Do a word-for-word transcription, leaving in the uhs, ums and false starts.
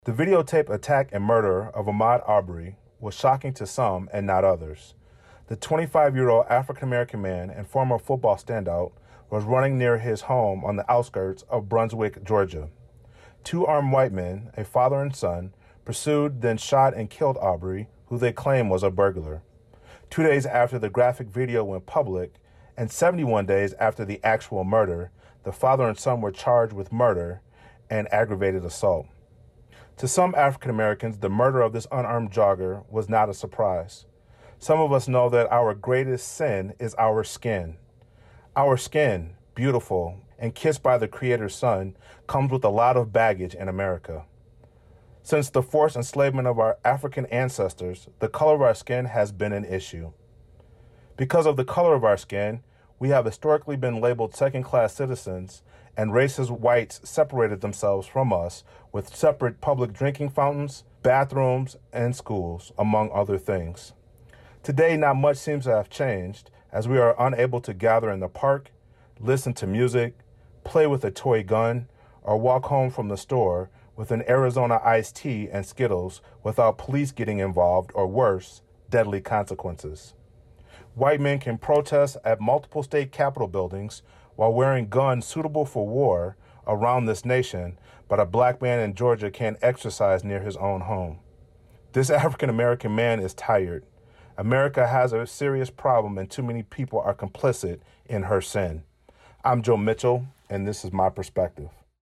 The videotape attack and murder of Ahmaud Arbery was shocking to some and not others. The twenty-five-year-old African-American man and former football standout was running near his home on the outskirts of Brunswick, Georgia. Two armed white men, a father and son, pursued, then shot and killed Arbery, who they claim was a burglar. Two days after the graphic video went public, and seventy-one days after the actual murder, the father and son were charged with murder and aggravated assault. To some African Americans, the murder of this unarmed jogger was not a surprise. Some of us know that our greatest sin is our skin. Our skin, beautiful and kissed by the Creator's Son, comes with a lot of baggage in America. Since the forced enslavement of our African ancestors, the color of our skin has been an issue. Because of the color of our skin, we have historically been labeled second-class citizens, and racist whites separated themselves from us with separate public drinking fountains, bathrooms, and schools, among other things. Today, not much seems to have changed, as we are unable to gather in the park, listen to music, play with a toy gun, or walk home from the store with an Arizona iced tea and Skittles without police getting involved or worse, deadly consequences. White men can protest at multiple state capitol buildings while wearing guns suitable for war around this nation, but a black man in Georgia can't exercise near his own home. This African-American man is tired. America has a serious problem, and too many people are complicit in her sin. I'm Joe Mitchell, and this is my perspective.